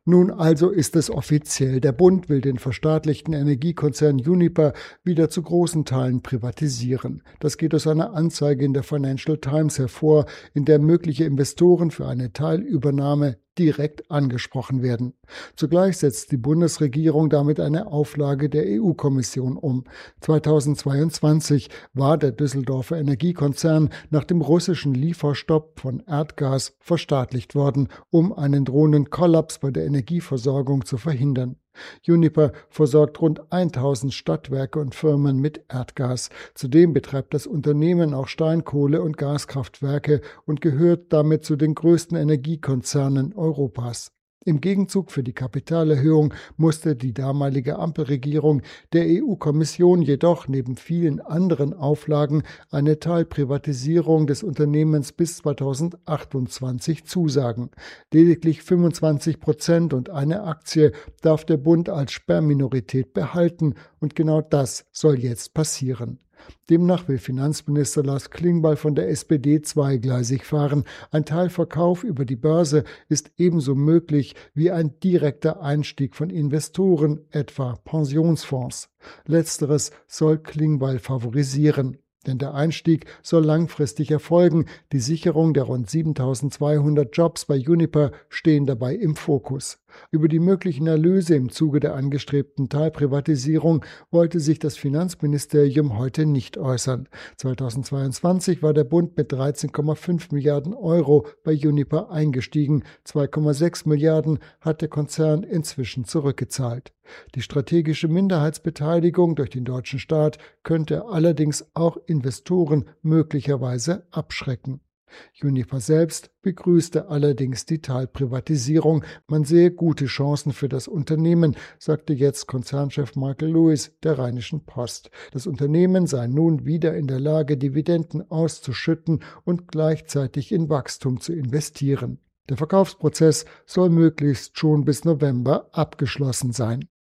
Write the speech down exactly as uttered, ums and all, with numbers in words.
Nun also ist es offiziell. Der Bund will den verstaatlichten Energiekonzern Uniper wieder zu großen Teilen privatisieren. Das geht aus einer Anzeige in der Financial Times hervor, in der mögliche Investoren für eine Teilübernahme direkt angesprochen werden. Zugleich setzt die Bundesregierung damit eine Auflage der E U-Kommission um. zweitausendzweiundzwanzig war der Düsseldorfer Energiekonzern nach dem russischen Lieferstopp von Erdgas verstaatlicht worden, um einen drohenden Kollaps bei der Energieversorgung zu verhindern. Uniper versorgt rund tausend Stadtwerke und Firmen mit Erdgas. Zudem betreibt das Unternehmen auch Steinkohle- und Gaskraftwerke und gehört damit zu den größten Energiekonzernen Europas. Im Gegenzug für die Kapitalerhöhung musste die damalige Ampelregierung der E U-Kommission jedoch neben vielen anderen Auflagen eine Teilprivatisierung des Unternehmens bis zweitausendachtundzwanzig zusagen. Lediglich fünfundzwanzig Prozent und eine Aktie darf der Bund als Sperrminorität behalten, und genau das soll jetzt passieren. Demnach will Finanzminister Lars Klingbeil von der S P D zweigleisig fahren. Ein Teilverkauf über die Börse ist ebenso möglich wie ein direkter Einstieg von Investoren, etwa Pensionsfonds. Letzteres soll Klingbeil favorisieren. Denn der Einstieg soll langfristig erfolgen. Die Sicherung der rund siebentausendzweihundert Jobs bei Uniper stehen dabei im Fokus. Über die möglichen Erlöse im Zuge der angestrebten Teilprivatisierung wollte sich das Finanzministerium heute nicht äußern. zweitausendzweiundzwanzig war der Bund mit dreizehn Komma fünf Milliarden Euro bei Uniper eingestiegen. zwei Komma sechs Milliarden hat der Konzern inzwischen zurückgezahlt. Die strategische Minderheitsbeteiligung durch den deutschen Staat könnte allerdings auch Investoren möglicherweise abschrecken. Uniper selbst begrüßte allerdings die Teilprivatisierung. Man sehe gute Chancen für das Unternehmen, sagte jetzt Konzernchef Michael Lewis der Rheinischen Post. Das Unternehmen sei nun wieder in der Lage, Dividenden auszuschütten und gleichzeitig in Wachstum zu investieren. Der Verkaufsprozess soll möglichst schon bis November abgeschlossen sein.